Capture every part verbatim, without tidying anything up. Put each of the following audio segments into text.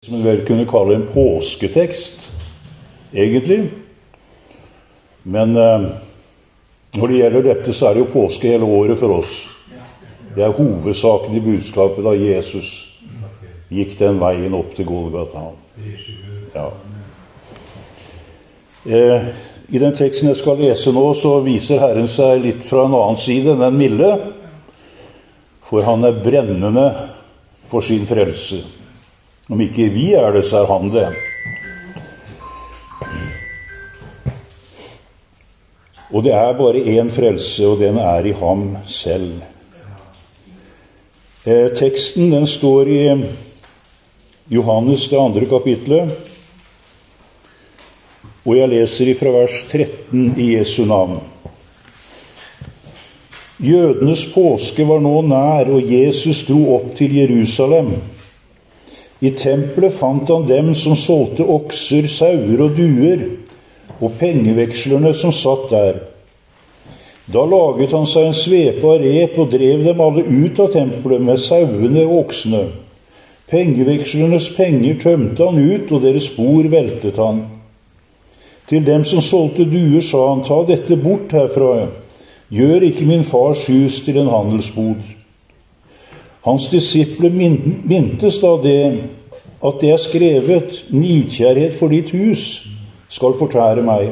som vi vel kunne kalle en påsketekst, egentlig. Men eh, når det gjelder dette, så er det jo påske hele året for oss. Det er hovedsaken i budskapet da Jesus gikk den veien opp til Golgata. Ja. Eh, I den teksten jeg skal lese nå, så viser Herren seg litt fra en annen side enn den milde, for han er brennende for sin frelse. Om ikke vi er det, så er han det. Og det er bare én frelse, og den er i ham selv. Eh, teksten den står i Johannes det andre kapitlet, og jeg leser ifra vers tretten i Jesu navn. Jødenes påske var nå nær, og Jesus dro opp til Jerusalem. I tempelet fant han dem som solgte okser, sauer og duer, og pengevekslerne som satt der. Da laget han seg en svepe av rep og drev dem alle ut av tempelet med sauene og oksene. Pengevekslernes penger tømte han ut, og deres bord veltet han. Til dem som solgte duer sa han, ta dette bort herfra, gjør ikke min fars hus til en handelsbod. Hans disipler mintes da det, at det er skrevet, nidkjærhet for ditt hus skal fortære meg.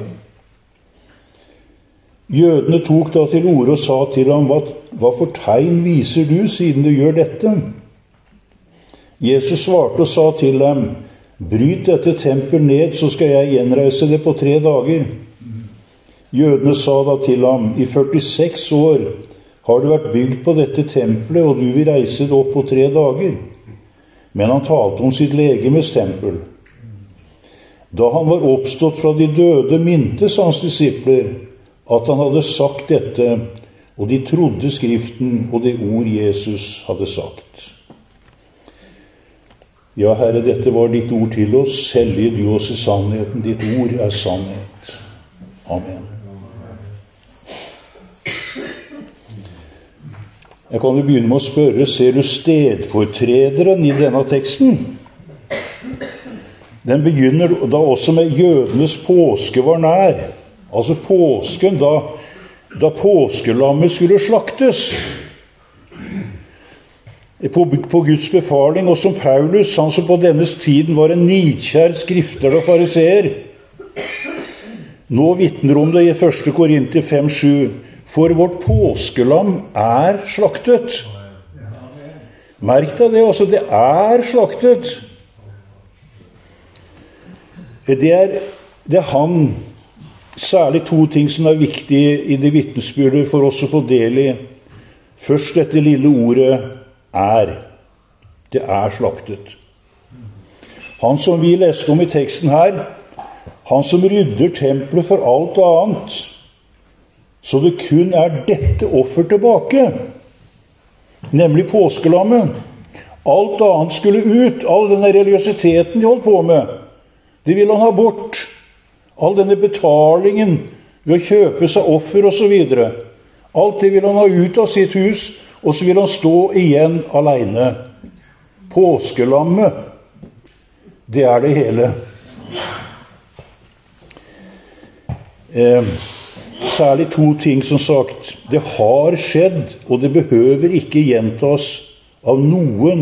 Jødene tok da til orde og sa til ham, hva, hva for tegn viser du siden du gjør dette? Jesus svarte og sa til dem, bryt dette tempel ned, så skal jeg gjenreise det på tre dager. Jødene sa da til ham, i førtiseks år har det vært bygd på dette tempelet, og du vil reise det opp på tre dager. Men han talte om sitt legemes tempel. Da han var oppstått fra de døde, mintes hans disipler at han hadde sagt dette, og de trodde Skriften og det ord Jesus hadde sagt. Ja, Herre, dette var ditt ord til oss. Hellige du oss i sannheten. Ditt ord er sannhet. Amen. Jeg kan jo begynne med å spørre, ser du stedfortrederen i denne teksten? Den begynner da også med jødenes påske var nær. Altså påsken, da, da påskelammet skulle slaktes. På, på Guds befaling, og som Paulus, han som på dennes tiden var en nidkjær skrifter og fariseer, nå vitner om det i første Korinter fem sju. For vårt påskelam er slaktet. Merk deg det også, det er slaktet. Det er, det er han, særlig to ting som er viktige i det vitnesbyrdet for oss å få del i. Først dette lille ordet er. Det er slaktet. Han som vi leste om i teksten her, han som rydder tempelet for alt annet, så det kun er dette offer tilbake, nemlig påskelammet. Alt annet skulle ut, all denne religiøsiteten de holdt på med, det ville han ha bort. All denne betalingen ved å kjøpe seg offer og så videre. Alt det ville han ha ut av sitt hus, og så ville han stå igjen alene. Påskelammet, det er det hele. Eh, Særlig to ting som sagt. Det har skjedd, og det behøver ikke gjentas av noen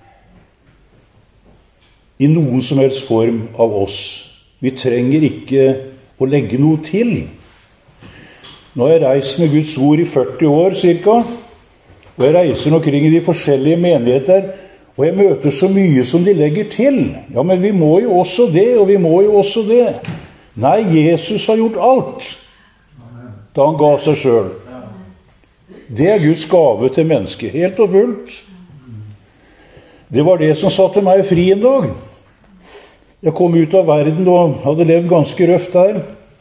i noen som helst form av oss. Vi trenger ikke å legge noe til. Nå har jeg reist med Guds ord i førti år cirka, og jeg reiser omkring i de forskjellige menigheter, og jeg møter så mye som de legger til. Ja, men vi må jo også det, og vi må jo også det. Nei, Jesus har gjort alt da han ga seg selv. Det er Guds gave til mennesket, helt og fullt. Det var det som satte meg fri en dag. Jeg kom ut av verden og hadde levd ganske røft der.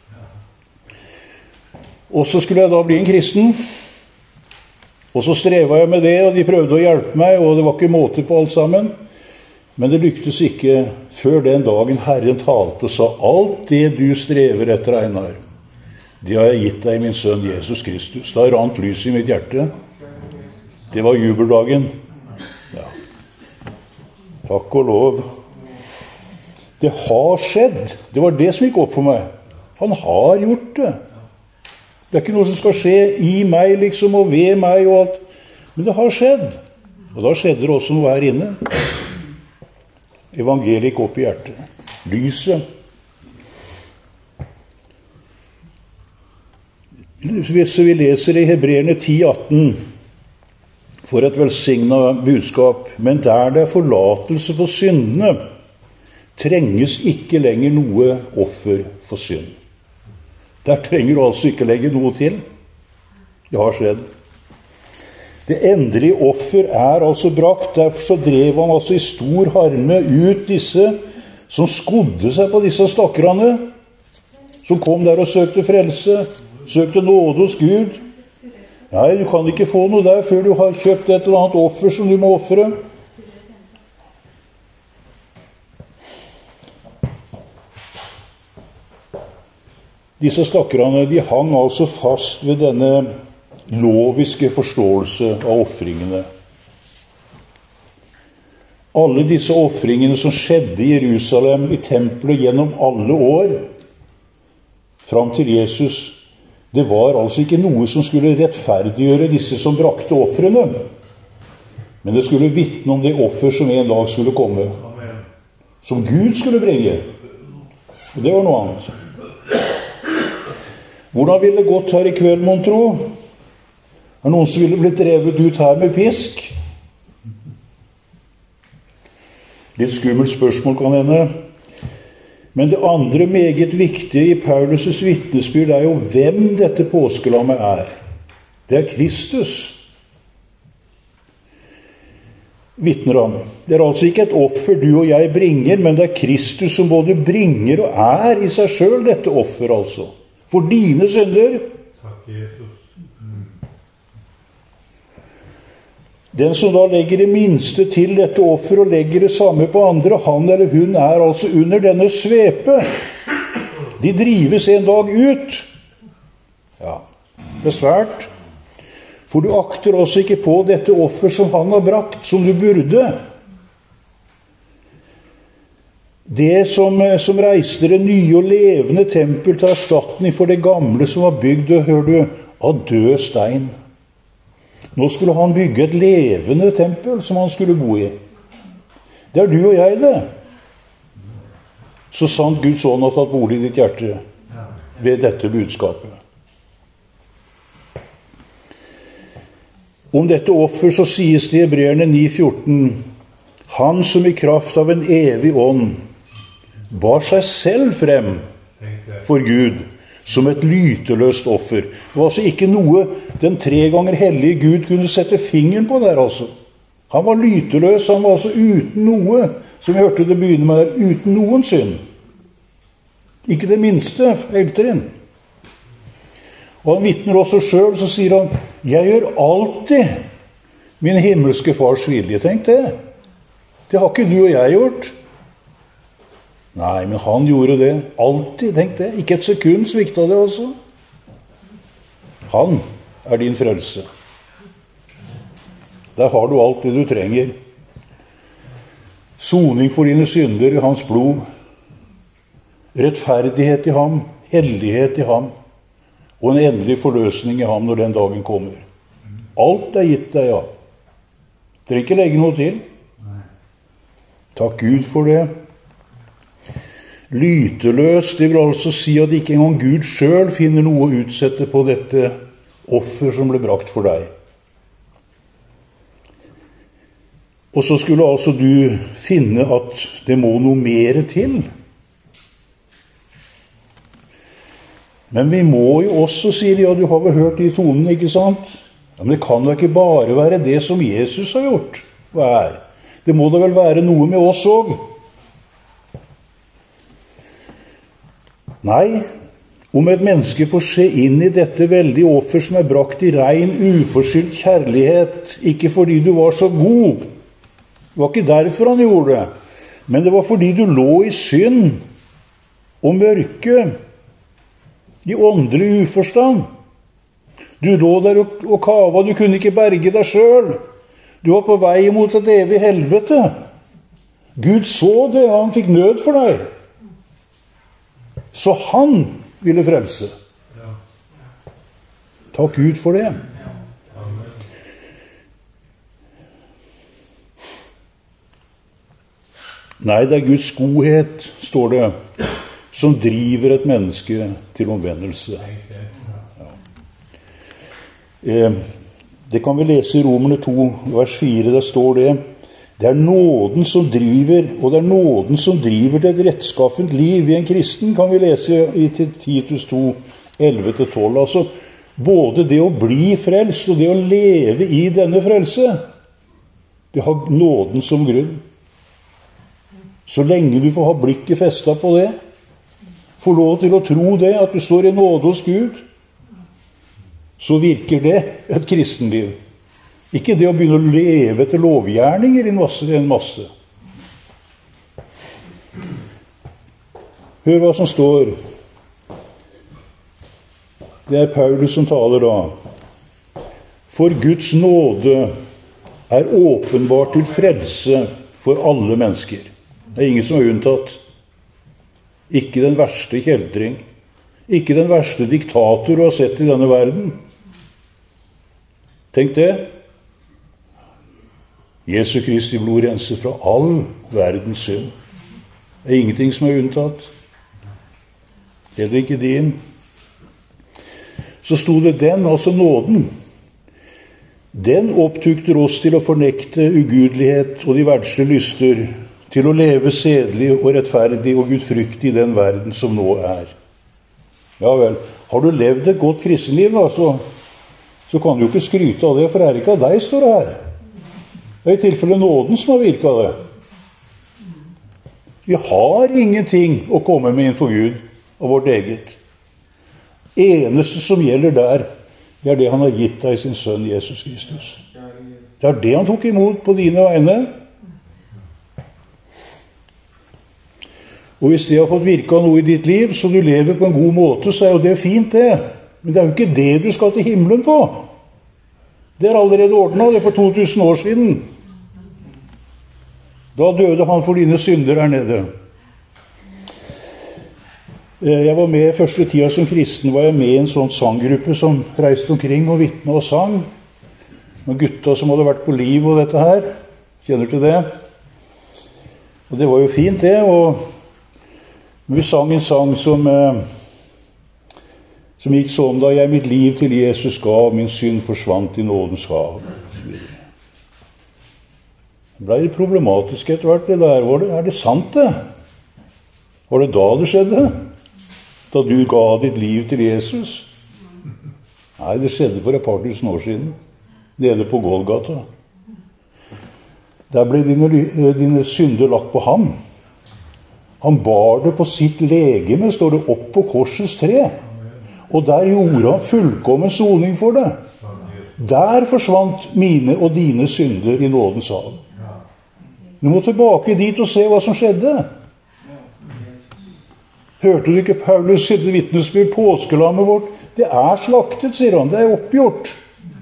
Og så skulle jeg da bli en kristen. Og så strevet jeg med det, og de prøvde å hjelpe meg, og det var ikke måte på alt sammen. Men det lyktes ikke før den dagen Herren talte og sa, alt det du strever etter, Einar, det har jeg gitt deg, min sønn Jesus Kristus. Da rant lys i mitt hjerte. Det var jubeldagen. Ja. Takk og lov. Det har skjedd. Det var det som gikk opp for meg. Han har gjort det. Det er ikke noe som skal skje i meg liksom, og ved meg og alt. Men det har skjedd. Og da skjedde det også noe her inne. Evangeliet gikk opp i hjertet. Lyset. Hvis vi leser i Hebreerne ti atten, for et velsignet budskap, men der det er forlatelse for syndene, trenges ikke lenger noe offer for synd. Der trenger du altså ikke legge noe til. Det har skjedd. Det endelige offer er altså brakt. Derfor så drev han altså i stor harme ut disse som skodde seg på disse stakkrene, som kom der og søkte frelse, søkte nåde hos Gud. Nei, du kan ikke få noe der før du har kjøpt et eller annet offer som du må offre. Disse stakkrene, de hang altså fast ved denne loviske forståelse av offringene. Alle disse offringene som skjedde i Jerusalem, i tempelet gjennom alle år, fram til Jesus, det var altså ikke noe som skulle rettferdiggjøre disse som brakte ofrene, men det skulle vitne om det offer som en dag skulle komme, som Gud skulle bringe. Og det var noe annet. Hvordan ville det gått her i kveld, mon tro? Er det noen som ville blitt drevet ut her med pisk? Litt skummelt spørsmål kan hende. Men det andre meget viktige i Paulus' vitnesbyrd er jo hvem dette påskelammet er. Det er Kristus, vitner han. Det er altså ikke et offer du og jeg bringer, men det er Kristus som både bringer og er i seg selv dette offer, altså. For dine synder. Takk, Jesus. Den som da legger det minste til dette offer og legger det samme på andre, han eller hun er altså under denne svepe. De drives en dag ut. Ja, det er svært. For du akter også ikke på dette offer som han har brakt, som du burde. Det som, som reiste det nye og levende tempel til erstatning for det gamle som var bygd, hør du, av død stein. Nå skulle han bygge et levende tempel som han skulle bo i. Det er du og jeg det. Så sant Guds ånd har tatt bolig i ditt hjerte ved dette budskapet. Om dette offer så sies det i Hebreerne ni fjorten, han som i kraft av en evig ånd bar seg selv frem for Gud som et lyteløst offer. Det var altså ikke noe den tre ganger hellige Gud kunne sette fingeren på der, altså. Han var lyteløs, han var altså uten noe, som vi hørte det begynne med der, uten noen synd. Ikke det minste, elteren. Og han vitner også selv, så sier han, jeg gjør alltid min himmelske fars vilje. Tenk det. Det har ikke du og jeg gjort. Nei, men han gjorde det. Alltid, tenk det. Ikke et sekund svikta det også. Han er din frelse. Der har du alt det du trenger. Soning for dine synder i hans blod. Rettferdighet i ham. Hellighet i ham. Og en endelig forløsning i ham når den dagen kommer. Alt er gitt deg, ja. Trenger ikke legge noe til. Takk Gud for det. Lyteløs, det vil altså si at ikke engang Gud selv finner noe å utsette på dette offer som ble brakt for deg. Og så skulle altså du finne at det må noe mer til. Men vi må jo også, sier de, ja, du har vel hørt de tonene, ikke sant? Ja, men det kan jo ikke bare være det som Jesus har gjort. Hva er? Det må da vel være noe med oss også. Nei, om et menneske får se inn i dette veldige offer som er brakt i rein, uforskyldt kjærlighet, ikke fordi du var så god. Det var ikke derfor han gjorde det, men det var fordi du lå i synd og mørke, i åndelig uforstand. Du lå der og, og kava, du kunne ikke berge deg selv. Du var på vei mot et evig helvete. Gud så det, og han fikk nød for deg. Så han ville frelse. Takk Gud for det. Nei, det er Guds godhet, står det, som driver et menneske til omvendelse. Ja. Eh, det kan vi lese i Romerne to, vers fire, der står det: det er nåden som driver, og det er nåden som driver til et rettskaffent liv i en kristen, kan vi lese i Titus to, elleve til tolv. Altså, både det å bli frelst og det å leve i denne frelse, det har nåden som grunn. Så lenge du får ha blikket festet på det, får lov til å tro det, at du står i nåde hos Gud, så virker det et kristenliv. Ikke det å begynne å leve til lovgjerninger i en masse, en masse. Hør hva som står. Det er Paulus som taler da. For Guds nåde er åpenbart til frelse for alle mennesker. Det er ingen som er unntatt. Ikke den verste kjeltring. Ikke den verste diktator du har sett i denne verden. Tenk det. Jesu Kristi blod renser fra all verdens synd. Det er ingenting som er unntatt. Heller ikke din. Så sto det den, altså nåden. Den opptukter oss til å fornekte ugudelighet og de verdslige lyster, til å leve sedelig og rettferdig og gudfryktig i den verden som nå er. Ja vel, har du levd et godt kristenliv da, så, så kan du jo ikke skryte av det, for det er ikke av deg, står det her. Det er i tilfelle nåden som har virket av det. Vi har ingenting å komme med innenfor Gud av vårt eget. Eneste som gjelder der, det er det han har gitt deg i sin sønn Jesus Kristus. Det er det han tok imot på dine vegne. Og hvis det har fått virke av noe i ditt liv, så du lever på en god måte, så er jo det fint det. Men det er jo ikke det du skal til himmelen på. Det er allerede ordnet, det er for to tusen år siden. Da døde han for dine synder her nede. Jeg var med første tida som kristen, var jeg med i en sånn sanggruppe som reiste omkring og vittnet og sang. Med gutta som hadde vært på liv og dette her. Kjenner til det? Og det var jo fint det, og vi sang en sang som, eh, som gikk sånn: da jeg mitt liv til Jesus gav, min synd forsvant i nådens hav. Det ble litt problematisk etter hvert, det der. Var det, er det sant det? Var det da det skjedde? Da du ga ditt liv til Jesus? Nei, det skjedde for et par tusen år siden. Nede på Golgata. Der ble dine, dine synder lagt på ham. Han bar det på sitt legeme, står det, opp på korsets tre. Og der gjorde han fullkommen soning for det. Der forsvant mine og dine synder i nådens hav. Du må tilbake dit og se hva som skjedde. Hørte du ikke Paulus sitt vitnesbyrd? Påskelammet vårt, det er slaktet, sier han. Det er oppgjort.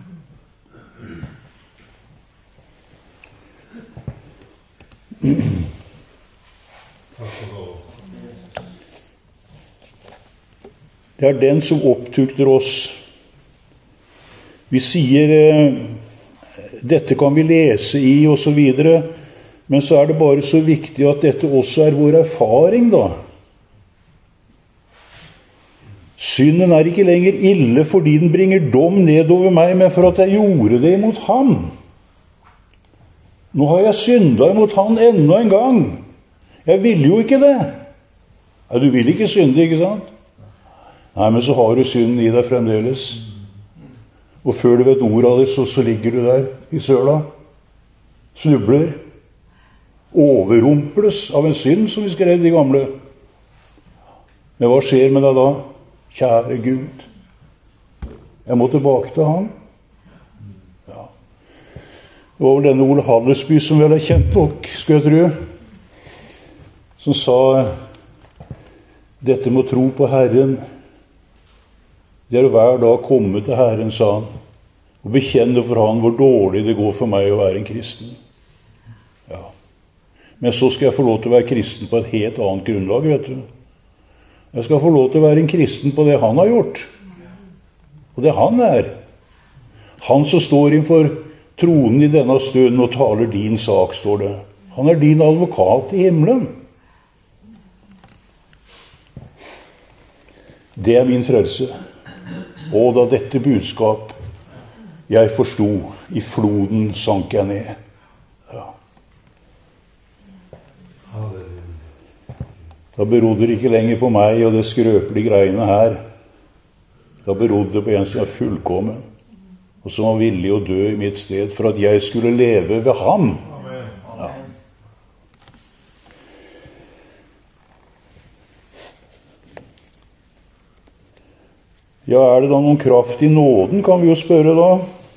Det er den som opptukter oss. Vi sier eh, dette kan vi lese i og så videre, men så er det bare så viktig at dette også er vår erfaring da. Synden er ikke lenger ille fordi den bringer dom nedover meg, men for at jeg gjorde det imot ham. Nå har jeg syndet imot han enda en gang. Jeg ville jo ikke det. Ja, du vil ikke synde, ikke sant? Nei, men så har du synden i deg fremdeles. Og før du vet ordet av det, så, så ligger du der i søla. Snubler. Overrumples av en synd, som vi skrev de gamle. Men hva skjer med deg da? Kjære Gud. Jeg må tilbake til ham. Ja. Det var vel denne Ole Hallesby som vel er kjent nok, skal jeg tro, som sa dette må tro på Herren. Det er hver dag komme til Herren, sa han, og bekjenne for han hvor dårlig det går for meg å være en kristen. Ja. Men så skal jeg få lov til å være kristen på et helt annet grunnlag, vet du. Jeg skal få lov til å være en kristen på det han har gjort. Og det han er. Han som står innenfor tronen i denne stunden og taler din sak, står det. Han er din advokat i himmelen. Det er min frelse. Og da dette budskap jeg forstod, i floden sank jeg ned. Ja. Da berodde det ikke lenger på meg og det skrøpelige greiene her. Da berodde det på en som er fullkommen, og som var villig å dø i mitt sted for at jeg skulle leve ved ham. Ja. Ja, er det da noen kraft i nåden, kan vi jo spørre da.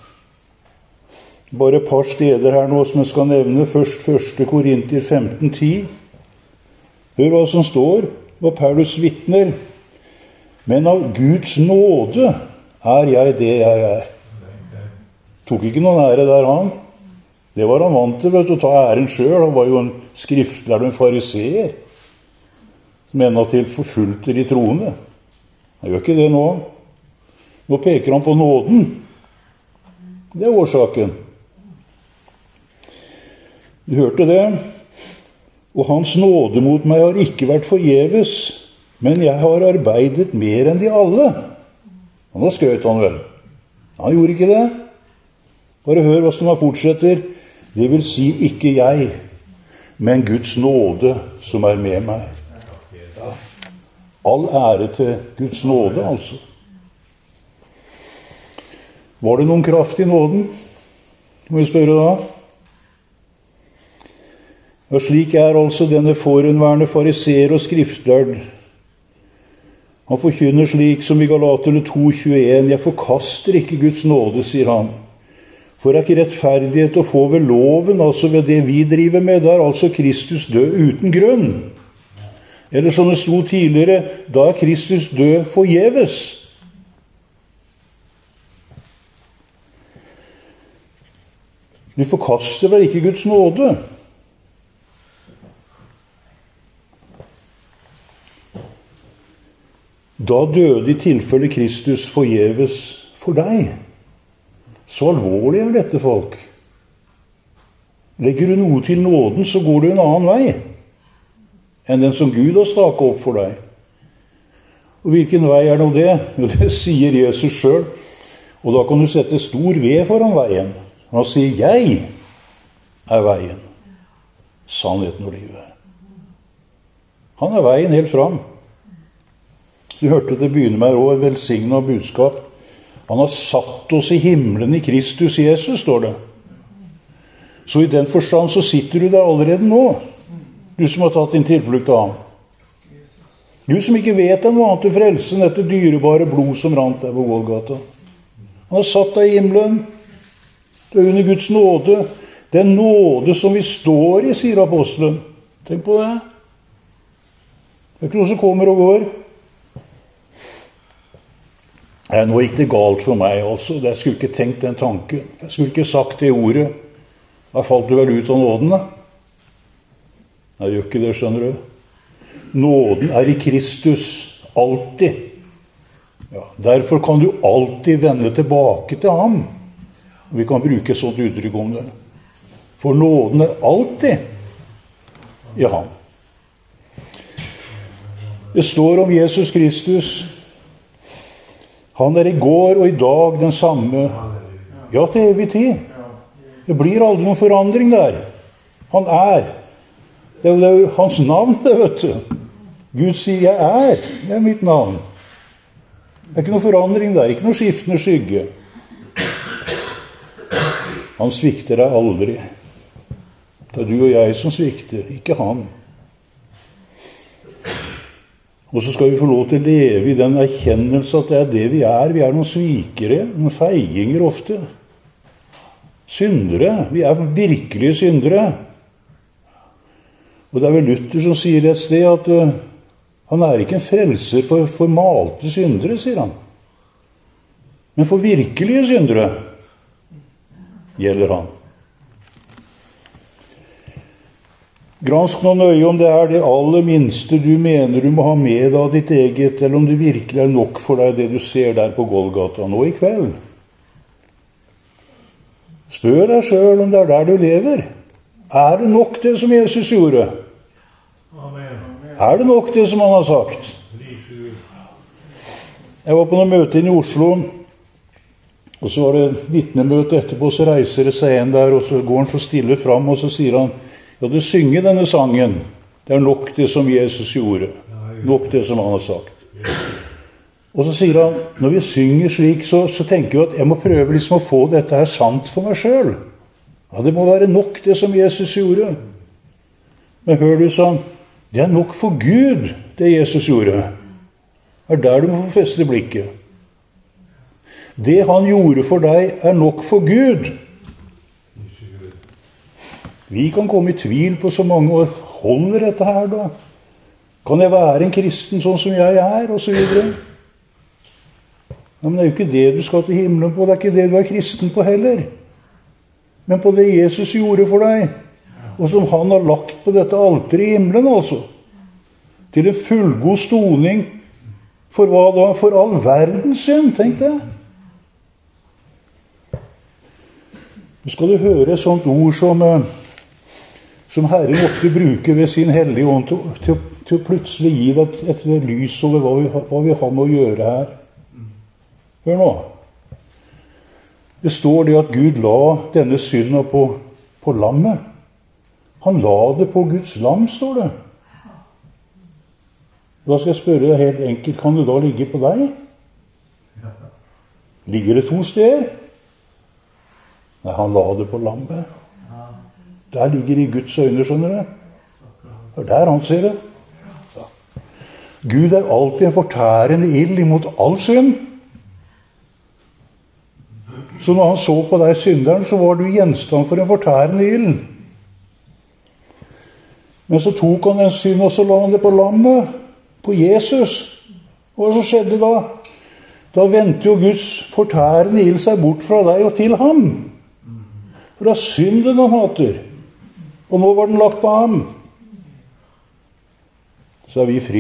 Bare et par steder her nå som jeg skal nevne. Først første Korinter femten ti. Hør hva som står, hva Paulus vitner. Men av Guds nåde er jeg det jeg er. Tok ikke noen ære der, han. Det var han vant til, vet du, å ta æren selv. Han var jo en skriftlærd og en fariseer. Som enda til forfulgte de troende. Han gjør ikke det nå. Nå peker han på nåden. Det er årsaken. Du hørte det. Og hans nåde mot meg har ikke vært forgjeves, men jeg har arbeidet mer enn de alle. Og nå skrøt han vel. Han gjorde ikke det. Bare hør hva som er fortsetter. Det vil si ikke jeg, men Guds nåde som er med meg. Ja. All ære til Guds nåde, altså. Var det noen kraft i nåden? Må vi spørre da. Og slik er altså denne forhenværende fariseer og skriftlærd. Han forkynner slik som i Galaterne to tjueen. Jeg forkaster ikke Guds nåde, sier han. For er ikke rettferdighet å få ved loven, altså ved det vi driver med, der altså Kristus død uten grunn. Eller som det sto tidligere, da er Kristus død forgjeves. Du forkaster vel ikke Guds nåde? Da døde i tilfelle Kristus forgjeves for deg. Så alvorlig er dette, folk. Legger du noe til nåden, så går du en annen vei enn den som Gud har staket opp for deg. Og hvilken vei er nå det? Jo, det sier Jesus selv. Og da kan du sette stor V foran veien. Han sier, jeg er veien, sannheten og livet. Han er veien helt fram. Du hørte det begynne med å velsigne av budskap. Han har satt oss i himmelen i Kristus Jesus, står det. Så i den forstand så sitter du der allerede nå. Du som har tatt din tilflukt av ham. Du som ikke vet noe annet til frelsen etter dyrebare blod som rant der på Golgata. Han har satt deg i himmelen. Du er under Guds nåde. Den nåde som vi står i, sier apostelen. Tenk på det. Det er ikke noe som kommer og går. Nei, nå gikk det galt for meg også. Jeg skulle ikke tenkt den tanken. Jeg skulle ikke sagt det ordet. Da falt du vel ut av nåden, da? Nei, det gjør ikke det, skjønner du. Nåden er i Kristus, alltid. Ja, derfor kan du alltid vende tilbake til ham. Vi kan bruke et sånt uttrykk om det. For nåden er alltid i ham. Det står om Jesus Kristus. Han er i går og i dag den samme. Ja, til evig tid. Det blir aldri noen forandring der. Han er. Det er jo hans navn, det, vet du. Gud sier, jeg er. Det er mitt navn. Det er ikke noen forandring der. Ikke noen skiftende skygge. Han svikter deg aldri. Det er du og jeg som svikter, ikke han. Og så skal vi få lov til å leve i den erkjennelse at det er det vi er. Vi er noen svikere, noen feiginger ofte. Syndere. Vi er virkelige syndere. Og det er vel Luther som sier et sted at uh, han er ikke en frelser for formalte syndere, sier han. Men for virkelige syndere gjelder han. Gransk nå nøye om det er det aller minste du mener du må ha med av ditt eget, eller om det virkelig er nok for deg det du ser der på Golgata nå i kveld. Spør deg selv om det er der du lever. Er det nok det som Jesus gjorde? Amen. Er det nok det som han har sagt? Jeg var på noen møte inn i Oslo, og så var det vitnemøte etterpå, så reiser det seg en der, og så går han så stille fram, og så sier han, ja, du synger denne sangen. Det er nok det som Jesus gjorde. Nok det som han har sagt. Og så sier han, når vi synger slik, så, så tenker jeg at jeg må prøve liksom å få dette her sant for meg selv. Ja, det må være nok det som Jesus gjorde. Men hør du sånn, det er nok for Gud, det Jesus gjorde. Det er der du må få feste blikket. Det han gjorde for deg er nok for Gud. Vi kan komme i tvil på så mange år. Holder dette her da? Kan jeg være en kristen sånn som jeg er? Og så videre. Ja, men det er jo ikke det du skal til himmelen på. Det er ikke det du er kristen på heller. Men på det Jesus gjorde for deg. Og som han har lagt på dette alteret i himmelen altså. Til en fullgod stoning. For hva da? For all verdens synd, tenkte jeg. Nå skal du høre et sånt ord som... som Herren ofte bruker ved sin hellige ånd til, til, til å plutselig gi deg et, et, et lys over hva vi, hva vi har med å gjøre her. Hør nå. Det står det at Gud la denne synden på, på lammet. Han la det på Guds lam, står det. Da skal jeg spørre deg helt enkelt, kan det da ligge på deg? Ligger det to steder? Nei, han la det på lammet. Der ligger i Guds øyne, skjønner du. Det er der han ser det. Ja. Gud er alltid en fortærende ild imot all synd. Så når han så på deg synderen, så var du gjenstand for en fortærende ild. Men så tok han en synd, og så la han det på lammet, på Jesus. Hva så skjedde da? Da vendte jo Guds fortærende ild seg bort fra deg og til ham. Fra synden han hater. Og nå var den lagt på ham. Så er vi fri.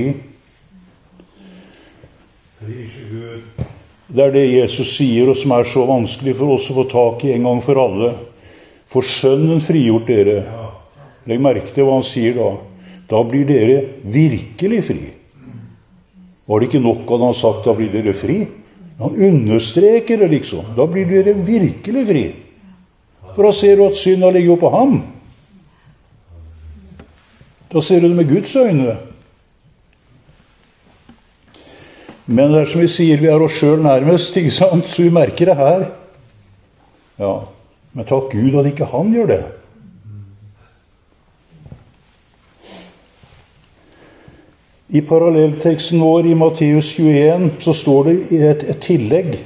Det er det Jesus sier, og som er så vanskelig for oss å få tak i en gang for alle. For sønnen frigjort dere. Legg merke til hva han sier da. Da blir dere virkelig fri. Var det ikke nok at han sagt, da blir dere fri? Han understreker det liksom. Da blir dere virkelig fri. For da ser du at synden ligger på ham. Da ser du det med Guds øyne. Men det er som vi sier, vi er oss selv nærmest, ikke sant? Så vi merker det her. Ja, men takk Gud at ikke han gjør det. I parallellteksten vår i Matteus tjueen så står det et, et tillegg.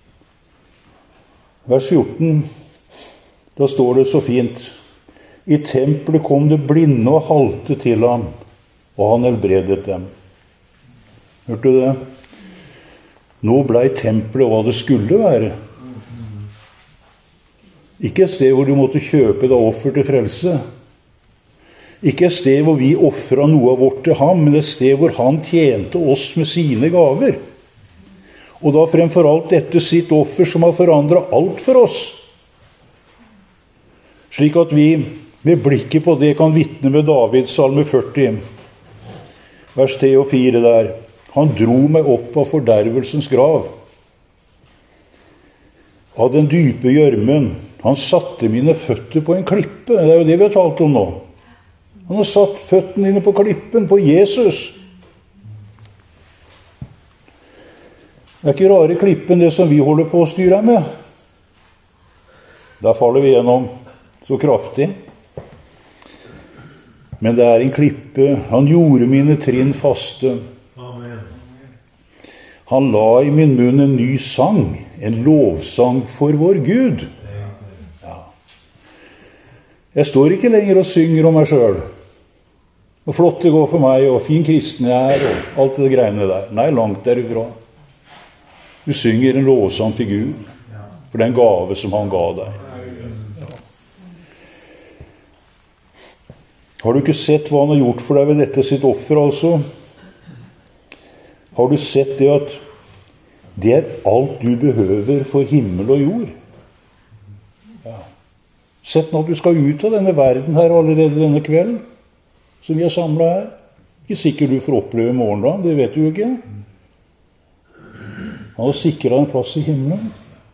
Vers fjorten, da står det så fint. I tempelet kom det blinde og halte til ham, og han helbredet dem. Hørte du det? Nå ble tempelet hva det skulle være. Ikke et sted hvor du måtte kjøpe deg offer til frelse. Ikke et sted hvor vi offret noe av vårt til ham, men et sted hvor han tjente oss med sine gaver. Og da fremfor alt dette sitt offer som har forandret alt for oss. Slik at vi med blikket på det kan vitne med David, salme førti, vers tre og fire der. Han dro meg opp av fordervelsens grav. Av den dype gjørmen. Han satte mine føtter på en klippe. Det er jo det vi har talt om nå. Han har satt føttene dine på klippen, på Jesus. Det er ikke rare klippen det som vi holder på å styre med. Der faller vi gjennom så kraftig. Men det er en klippe. Han gjorde mine trinn faste. Amen. Han la i min munn en ny sang, en lovsang for vår Gud. Ja. Jeg står ikke lenger og synger om meg selv. Og flott det går for meg, og fin kristen jeg er, og alt det greiene der. Nei, langt derifra. Du synger en lovsang til Gud, for den gave som han ga deg. Har du ikke sett hva han har gjort for deg ved dette sitt offer, altså? Har du sett det at det er alt du behøver for himmel og jord? Ja. Sett nå at du skal ut av denne verden her allerede denne kvelden, som vi er samlet her. Ikke sikkert du får oppleve morgendagen, det vet du jo ikke. Han har sikret en plass i himmelen.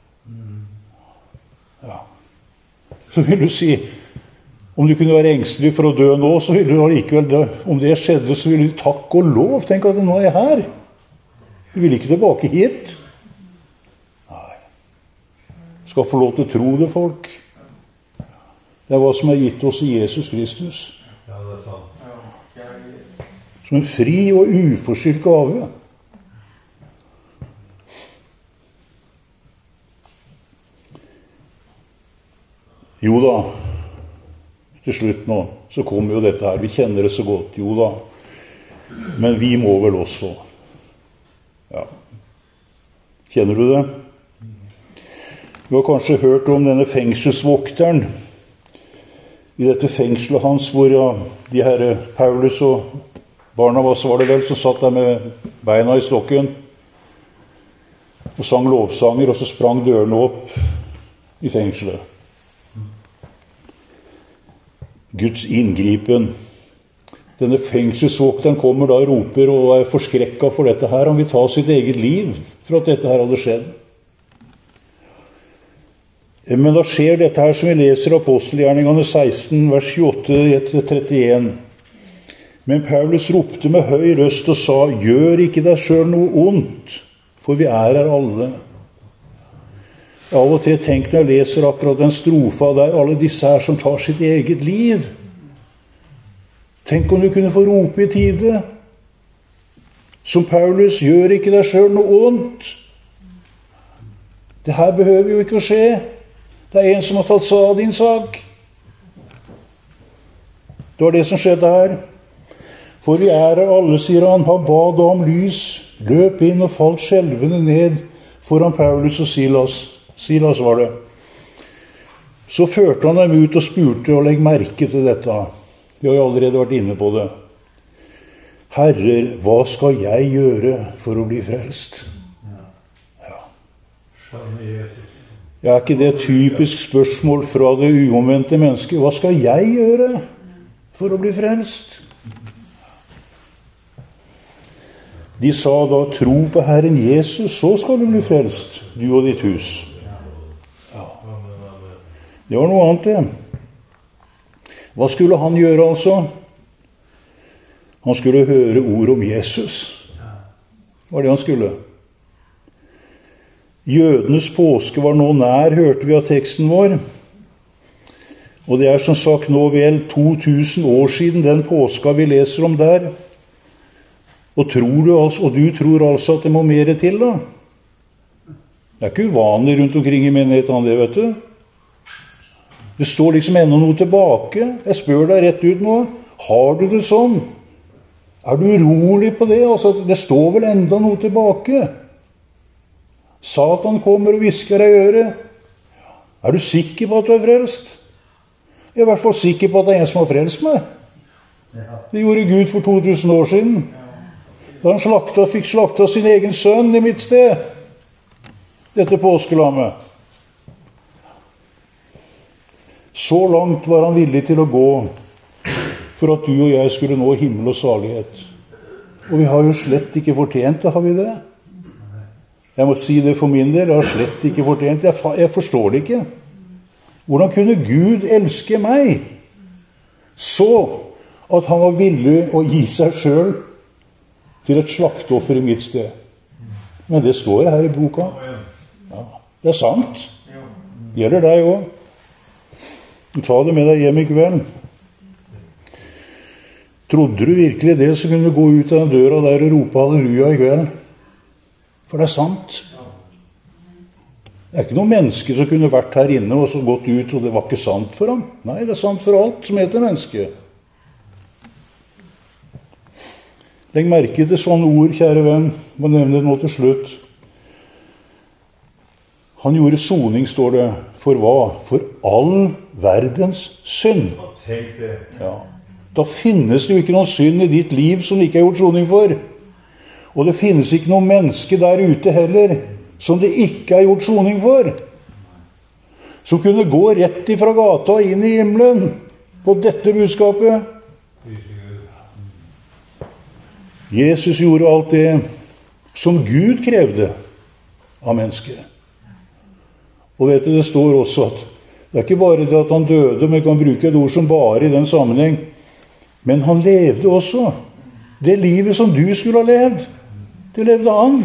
Ja. Så vil du si, om du kunne være engstelig for å dø nå, så vil du allikevel dø. Om det skjedde, så vil du takk og lov. Tenk at nå er jeg her. Du vil ikke tilbake hit. Nei. Du skal få lov til å tro det, folk. Det er hva som er gitt oss i Jesus Kristus. Ja, det er sant. Som en fri og uforskyldt gave. Jo da, til slutt nå, så kommer jo dette her. Vi kjenner det så godt, jo da. Men vi må vel også. Ja. Kjenner du det? Du har kanskje hørt om denne fengselsvokteren i dette fengselet hans, hvor ja, de herre Paulus og Barnabas var det vel, som satt der med beina i stokken og sang lovsanger, og så sprang dørene opp i fengselet. Guds inngripen. Denne fengselsvokteren kommer da og roper og er forskrekket for dette her. Han vil ta sitt eget liv for at dette her hadde skjedd. Men da skjer dette her som vi leser i Apostelgjerningene seksten, vers tjueåtte til trettien. Men Paulus ropte med høy røst og sa, gjør ikke deg selv noe ondt, for vi er her alle. Jeg av og til tenker når jeg leser akkurat den strofa der, alle disse her som tar sitt eget liv. Tenk om du kunne få rope i tide. Som Paulus, gjør ikke deg selv noe ondt. Det her behøver jo ikke å skje. Det er en som har tatt seg av din sak. Det var det som skjedde her. For vi er her alle, sier han, han ba da om lys, løp inn og falt skjelvende ned foran Paulus og Silas. Silas var det. Så førte han dem ut og spurte, og legg merke til dette. Vi har jo allerede vært inne på det. Herrer, hva skal jeg gjøre for å bli frelst? Ja. Ja, er ikke det et typisk spørsmål fra det uomvendte mennesket? Hva skal jeg gjøre for å bli frelst? De sa da, tro på Herren Jesus, så skal du bli frelst, du og ditt hus. Ja. Det var noe annet, det. Hva skulle han gjøre, altså? Han skulle høre ord om Jesus. Det var det han skulle. Jødenes påske var nå nær, hørte vi av teksten vår. Og det er som sagt nå vel to tusen år siden den påska vi leser om der. Og, tror du altså, og du tror altså at det må mer til, da? Det er ikke uvanlig rundt omkring i menigheten, det, vet du. Det står liksom enda noe tilbake. Jeg spør deg rett ut nå. Har du det sånn? Er du urolig på det? Altså, det står vel enda noe tilbake. Satan kommer og hvisker deg i øret. Er du sikker på at du er frelst? Jeg er i hvert fall sikker på at det er en som har frelst meg. Det gjorde Gud for to tusen år siden. Da han slakta, fikk slakta sin egen sønn i mitt sted. Dette påskelammet. Så langt var han villig til å gå for at du og jeg skulle nå himmel og salighet. Og vi har jo slett ikke fortjent det, har vi det? Jeg må si det for min del, jeg har slett ikke fortjent det. Jeg, jeg forstår det ikke. Hvordan kunne Gud elske meg så at han var villig å gi seg selv til et slaktoffer i mitt sted? Men det står her i boka. Ja, det er sant. Det gjelder deg også. Du tar det med deg hjem i kveld. Trodde du virkelig det, så kunne du gå ut av den døra der og rope halleluja i kveld? For det er sant. Det er ikke noen menneske som kunne vært her inne og så gått ut, og det var ikke sant for ham. Nei, det er sant for alt som heter menneske. Legg merke til sånne ord, kjære venn. Må nevne det nå til slutt. Han gjorde soning, står det, for hva? For all verdens synd. Tenk det. Ja. Da finnes det jo ikke noen synd i ditt liv som det ikke er gjort soning for. Og det finnes ikke noen menneske der ute heller som det ikke er gjort soning for. Som kunne gå rett ifra gata og inn i himmelen på dette budskapet. Jesus gjorde alt det som Gud krevde av mennesket. Og vet du, det står også at det er ikke bare det at han døde, men jeg kan bruke et ord som bare i den sammenheng, men han levde også. Det livet som du skulle ha levd, det levde han.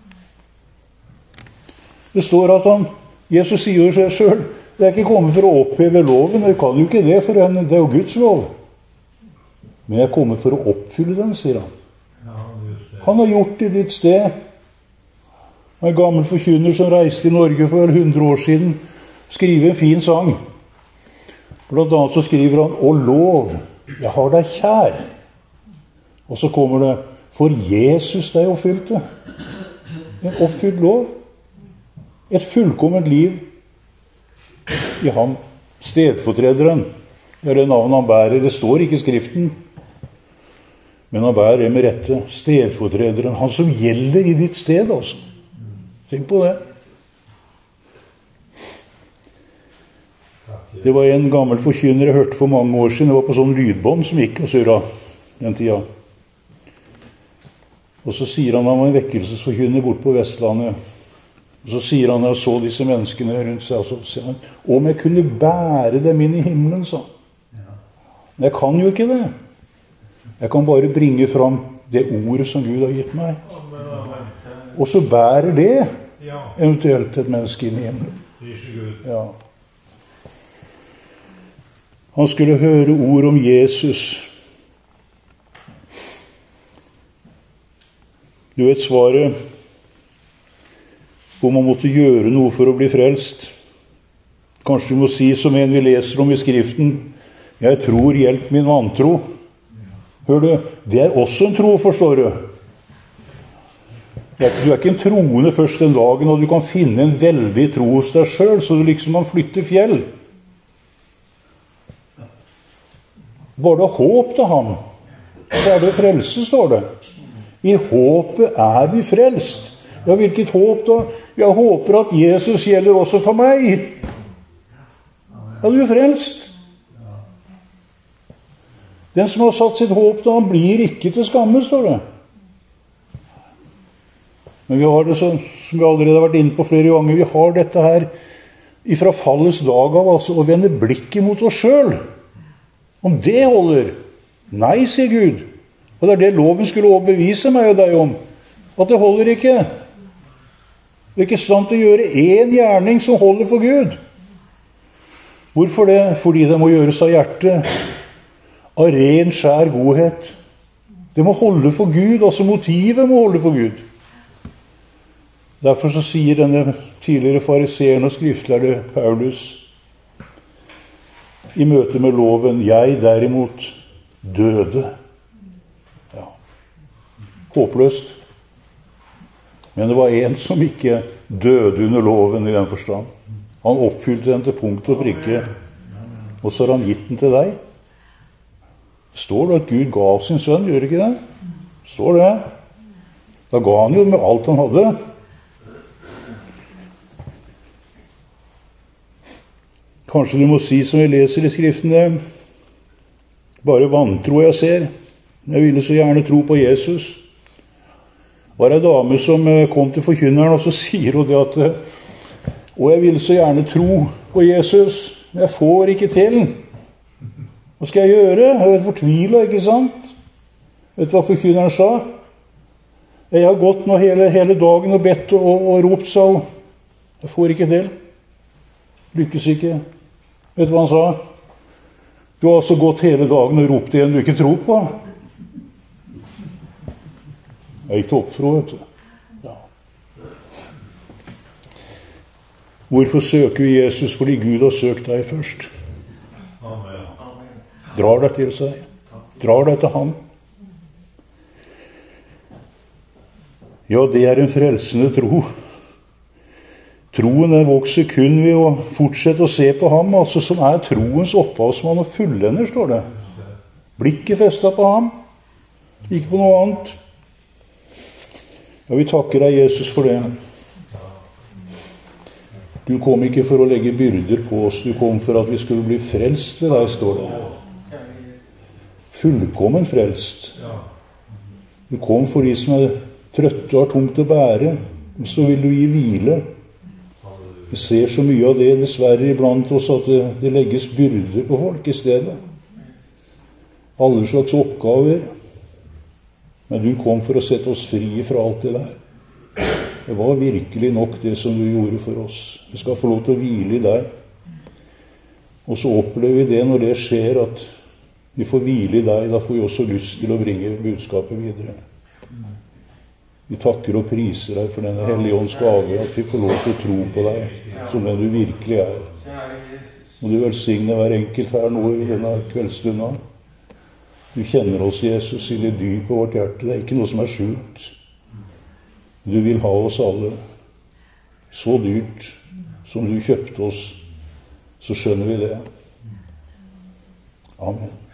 Det står at han, Jesus sier seg selv, det er ikke kommet for å oppheve loven, jeg kan jo ikke det, for det er jo Guds lov. Men jeg er kommet for å oppfylle den, sier han. Han har gjort det i ditt sted. En gammel forkynner som reiste i Norge for hundre år siden, skriver en fin sang. Blant annet så skriver han, «Å lov, jeg har deg kjær». Og så kommer det, «For Jesus deg oppfylte». En oppfylt lov. Et fullkomment liv i ham. Stedfortrederen, det er det navnet han bærer. Det står ikke i Skriften, men han bærer det med rette. Stedfortrederen, han som gjelder i ditt sted, altså. Tenk på det. Det var en gammel forkynner jeg hørte for mange år siden. Det var på sånn lydbånd som gikk og surra den tida. Og så sier han, han var en vekkelsesforkynner bort på Vestlandet. Og så sier han, jeg så disse menneskene rundt seg, og så sier han, om jeg kunne bære dem inn i himmelen, så. Men jeg kan jo ikke det. Jeg kan bare bringe fram det ordet som Gud har gitt meg. Og så bærer det eventuelt et menneske inn i himmelen. Ja. Han skulle høre ord om Jesus. Du vet svaret hvor man måtte gjøre noe for å bli frelst. Kanskje du må si som en vi leser om i Skriften, jeg tror, hjelp min vantro. Hør du, det er også en tro, forstår du. Du er ikke en troende først den dagen, og du kan finne en veldig tro hos deg selv, så du liksom kan flytte fjell. Bare det håp til ham, så er det frelse, står det. I håpet er vi frelst. Ja, hvilket håp da? Jeg håper at Jesus gjelder også for meg. Ja, du er frelst. Den som har satt sitt håp da, han blir ikke til skamme, står det. Men vi har det så, som vi allerede har vært inne på flere ganger, vi har dette her ifra fallets dag av, altså, å vende blikket mot oss selv. Om det holder? Nei, sier Gud. Og det er det loven skulle også bevise meg og deg om. At det holder ikke. Det er ikke stand til å gjøre en gjerning som holder for Gud. Hvorfor det? Fordi det må gjøres av hjertet. Av ren, skjær godhet. Det må holde for Gud, altså motivet må holde for Gud. Derfor så sier denne tidligere fariseren og skriftlærde Paulus i møte med loven, jeg derimot døde. Ja. Håpløst. Men det var en som ikke døde under loven i den forstand. Han oppfylte den til punkt og prikke, og så har han gitt den til deg. Står det at Gud gav sin sønn, gjør ikke det? Står det? Da ga han jo med alt han hadde. Kanskje du må si som vi leser i Skriftene, bare vantro jeg ser. Jeg ville så gjerne tro på Jesus. Var en dame som kom til forkynneren, og så sier hun det at og jeg ville så gjerne tro på Jesus, men jeg får ikke til. Hva skal jeg gjøre? Jeg er fortvilet, ikke sant? Vet du hva forkynneren sa? Jeg har gått nå hele, hele dagen og bedt og, og, og ropt, sa hun. Jeg får ikke til. Lykkes ikke. Vet du hva han sa? Du har altså gått hele dagen og ropt igjen du ikke tror på. Jeg gikk til opptro, vet du. Ja. Hvorfor søker vi Jesus? Fordi Gud har søkt deg først. Amen. Drar deg til seg. Drar deg til ham. Ja, det er en frelsende tro. Troen den vokser kun ved å fortsette å se på ham, altså som er troens opphavsmann og fullender, står det. Blikket festet på ham, ikke på noe annet. Ja, vi takker deg, Jesus, for det. Du kom ikke for å legge byrder på oss, du kom for at vi skulle bli frelst ved deg, står det. Fullkommen frelst. Du kom for de som er trøtte og har tungt å bære, og så vil du gi hvile. Vi ser så mye av det dessverre iblant oss at det, det legges byrder på folk i stedet. Alle slags oppgaver. Men du kom for å sette oss fri fra alt det der. Det var virkelig nok det som du gjorde for oss. Vi skal få lov til å hvile i deg. Og så opplever vi det når det skjer, at vi får hvile i deg. Da får vi også lyst til å bringe budskapet videre. Vi takker og priser deg for denne hellige ånds gave, at vi får lov til å tro på deg som den du virkelig er. Og du velsigne hver enkelt her nå i denne kveldsstunda. Du kjenner oss, Jesus, i det dype av vårt hjerte. Det er ikke noe som er skjult. Du vil ha oss alle. Så dyrt som du kjøpte oss, så skjønner vi det. Amen.